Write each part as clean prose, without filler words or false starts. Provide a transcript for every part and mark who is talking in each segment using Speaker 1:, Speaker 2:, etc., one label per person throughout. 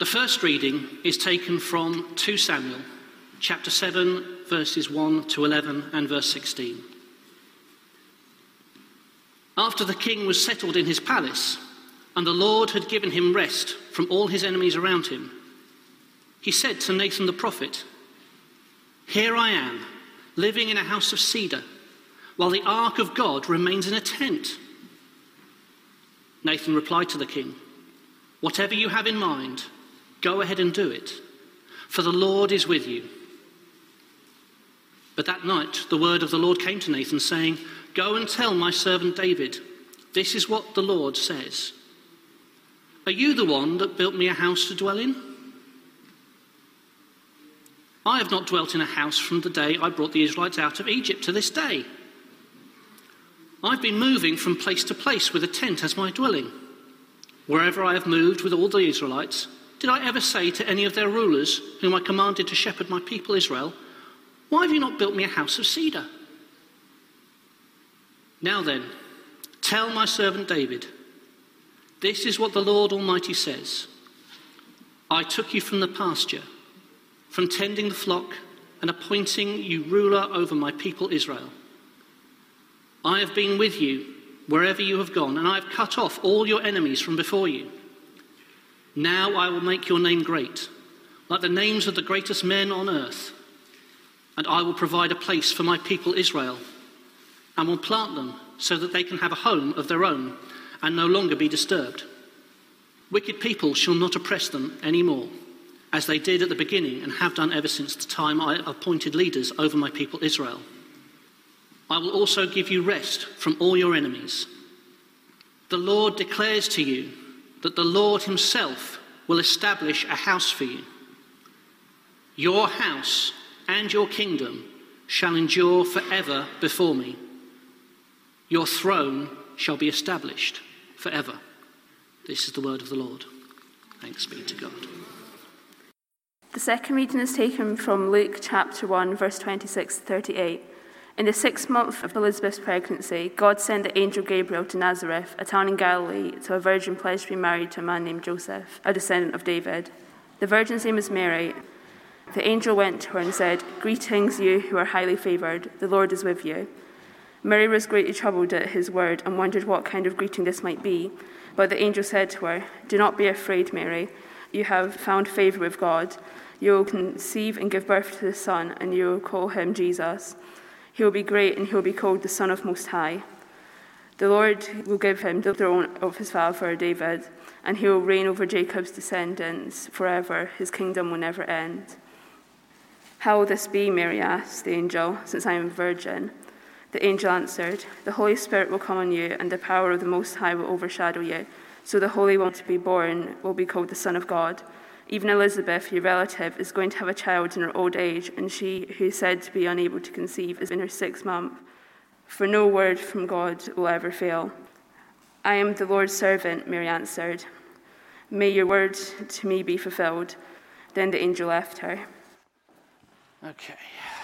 Speaker 1: The first reading is taken from 2 Samuel, chapter 7, verses 1 to 11 and verse 16. After the king was settled in his palace, and the Lord had given him rest from all his enemies around him, he said to Nathan the prophet, "Here I am, living in a house of cedar, while the ark of God remains in a tent." Nathan replied to the king, "Whatever you have in mind, go ahead and do it, for the Lord is with you." But that night the word of the Lord came to Nathan, saying, "Go and tell my servant David, this is what the Lord says. Are you the one that built me a house to dwell in? I have not dwelt in a house from the day I brought the Israelites out of Egypt to this day. I've been moving from place to place with a tent as my dwelling. Wherever I have moved with all the Israelites, did I ever say to any of their rulers, whom I commanded to shepherd my people Israel, 'Why have you not built me a house of cedar?' Now then, tell my servant David, this is what the Lord Almighty says. I took you from the pasture, from tending the flock and appointing you ruler over my people Israel. I have been with you wherever you have gone, and I have cut off all your enemies from before you. Now I will make your name great, like the names of the greatest men on earth, and I will provide a place for my people Israel, and will plant them so that they can have a home of their own and no longer be disturbed. Wicked people shall not oppress them anymore, as they did at the beginning and have done ever since the time I appointed leaders over my people Israel. I will also give you rest from all your enemies. The Lord declares to you that the Lord himself will establish a house for you. Your house and your kingdom shall endure forever before me. Your throne shall be established forever." This is the word of the Lord. Thanks be to God.
Speaker 2: The second reading is taken from Luke chapter 1, verse 26 to 38. In the 6th month of Elizabeth's pregnancy, God sent the angel Gabriel to Nazareth, a town in Galilee, to a virgin pledged to be married to a man named Joseph, a descendant of David. The virgin's name is Mary. The angel went to her and said, "Greetings, you who are highly favoured, the Lord is with you." Mary was greatly troubled at his word and wondered what kind of greeting this might be. But the angel said to her, "Do not be afraid, Mary. You have found favour with God. You will conceive and give birth to a son, and you will call him Jesus. He will be great, and he will be called the Son of Most High. The Lord will give him the throne of his father David, and he will reign over Jacob's descendants forever. His kingdom will never end." "How will this be?" Mary asked the angel, "since I am a virgin?" The angel answered, "The Holy Spirit will come on you, and the power of the Most High will overshadow you. So the Holy One to be born will be called the Son of God. Even Elizabeth, your relative, is going to have a child in her old age, and she who is said to be unable to conceive is in her 6th month. For no word from God will ever fail." "I am the Lord's servant," Mary answered. "May your word to me be fulfilled." Then the angel left her.
Speaker 1: Okay.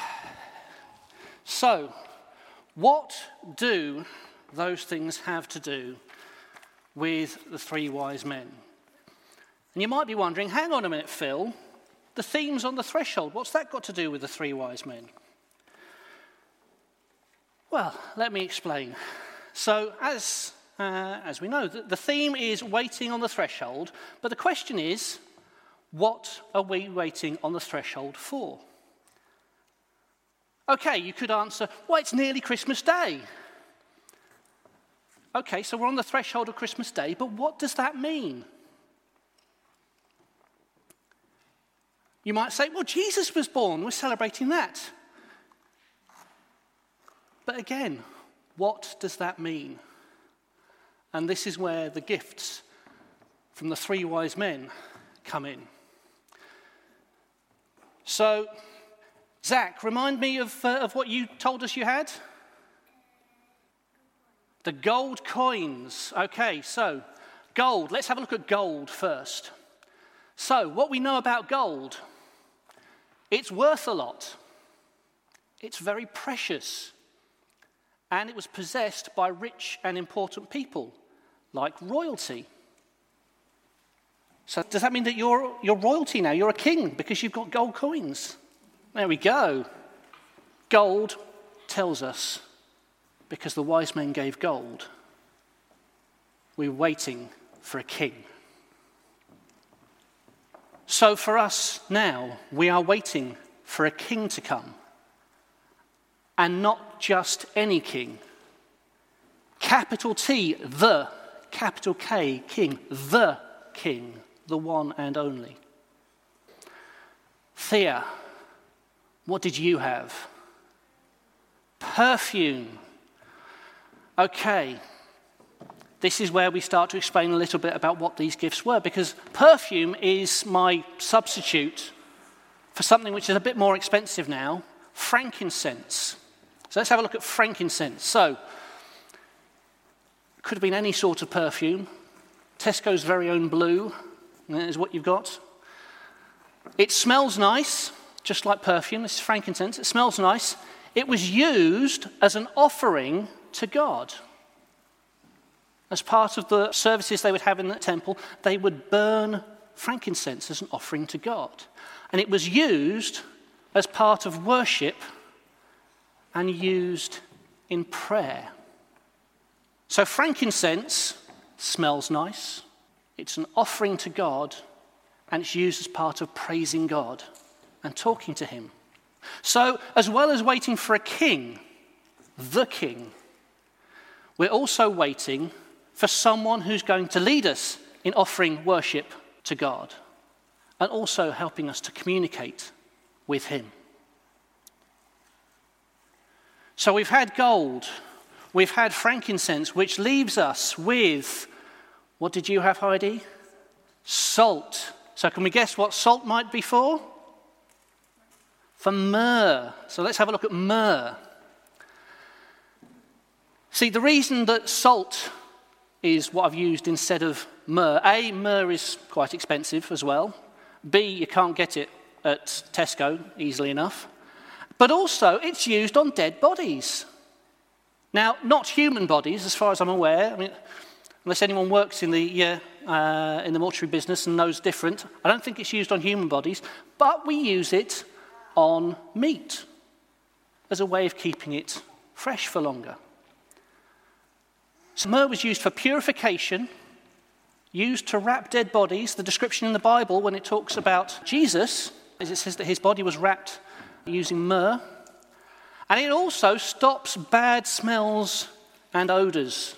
Speaker 1: So, what do those things have to do with the 3 wise men? And you might be wondering, hang on a minute, Phil, the theme's on the threshold. What's that got to do with the 3 wise men? Well, let me explain. So, as we know, the theme is waiting on the threshold, but the question is, what are we waiting on the threshold for? Okay, you could answer, well, it's nearly Christmas Day. Okay, so we're on the threshold of Christmas Day, but what does that mean? You might say, well, Jesus was born, we're celebrating that. But again, what does that mean? And this is where the gifts from the 3 wise men come in. So, Zach, remind me of what you told us you had? The gold coins. Okay, so gold. Let's have a look at gold first. So, what we know about gold, it's worth a lot. It's very precious. And it was possessed by rich and important people, like royalty. So does that mean that you're royalty now? You're a king because you've got gold coins? There we go. Gold tells us, because the wise men gave gold, we're waiting for a king. So for us now, we are waiting for a king to come. And not just any king. Capital T, the, capital K, king, the king, the one and only. Thea, what did you have? Perfume. Okay, this is where we start to explain a little bit about what these gifts were, because perfume is my substitute for something which is a bit more expensive now, frankincense. So let's have a look at frankincense. So, it could have been any sort of perfume. Tesco's very own blue is what you've got. It smells nice, just like perfume. This is frankincense. It smells nice. It was used as an offering to God. As part of the services they would have in the temple, they would burn frankincense as an offering to God. And it was used as part of worship and used in prayer. So frankincense smells nice. It's an offering to God, and it's used as part of praising God and talking to him. So as well as waiting for a king, the king, we're also waiting for someone who's going to lead us in offering worship to God and also helping us to communicate with him. So we've had gold, we've had frankincense, which leaves us with, what did you have, Heidi? Salt. So can we guess what salt might be for? For myrrh. So let's have a look at myrrh. See, the reason that salt is what I've used instead of myrrh. A, myrrh is quite expensive as well. B, you can't get it at Tesco easily enough. But also, it's used on dead bodies. Now, not human bodies, as far as I'm aware. I mean, unless anyone works in the mortuary business and knows different, I don't think it's used on human bodies. But we use it on meat as a way of keeping it fresh for longer. So myrrh was used for purification, used to wrap dead bodies. The description in the Bible when it talks about Jesus, is it says that his body was wrapped using myrrh. And it also stops bad smells and odours.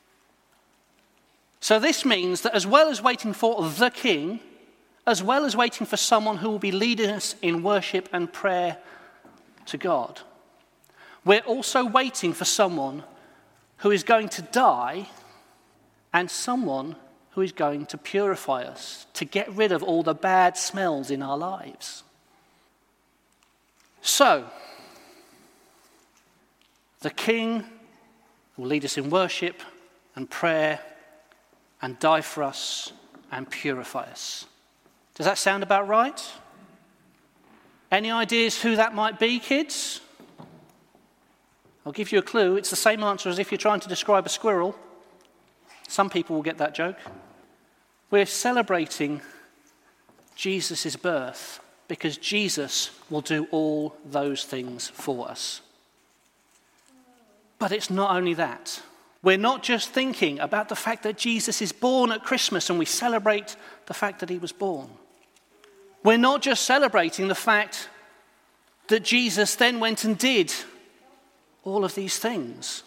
Speaker 1: So this means that as well as waiting for the king, as well as waiting for someone who will be leading us in worship and prayer to God, we're also waiting for someone who is going to die and someone who is going to purify us, to get rid of all the bad smells in our lives. So, the king will lead us in worship and prayer and die for us and purify us. Does that sound about right? Any ideas who that might be, kids? I'll give you a clue. It's the same answer as if you're trying to describe a squirrel. Some people will get that joke. We're celebrating Jesus' birth because Jesus will do all those things for us. But it's not only that. We're not just thinking about the fact that Jesus is born at Christmas and we celebrate the fact that he was born. We're not just celebrating the fact that Jesus then went and did all of these things.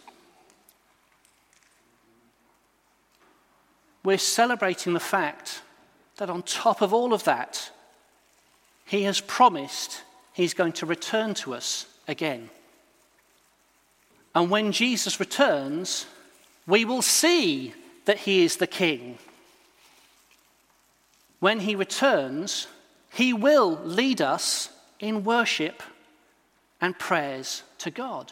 Speaker 1: We're celebrating the fact that on top of all of that, he has promised he's going to return to us again. And when Jesus returns, we will see that he is the king. When he returns, he will lead us in worship and prayers to God.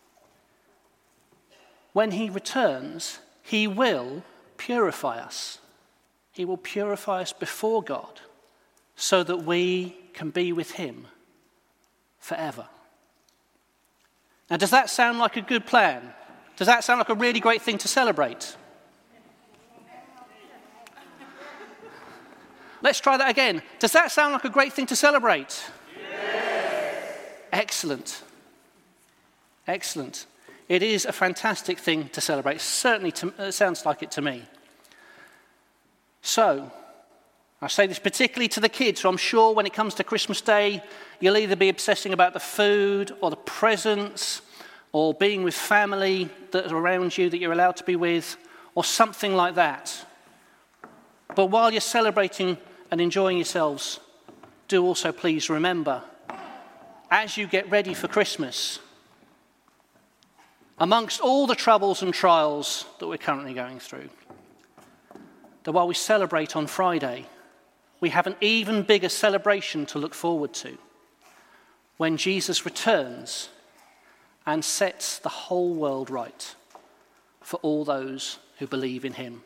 Speaker 1: When he returns, he will purify us. He will purify us before God so that we can be with him forever. Now, does that sound like a good plan? Does that sound like a really great thing to celebrate? Let's try that again. Does that sound like a great thing to celebrate? Yes. Excellent. Excellent. It is a fantastic thing to celebrate. Certainly it sounds like it to me. So, I say this particularly to the kids, so I'm sure when it comes to Christmas Day, you'll either be obsessing about the food or the presents or being with family that are around you that you're allowed to be with or something like that. But while you're celebrating and enjoying yourselves, do also please remember, as you get ready for Christmas, amongst all the troubles and trials that we're currently going through, that while we celebrate on Friday, we have an even bigger celebration to look forward to when Jesus returns and sets the whole world right for all those who believe in him.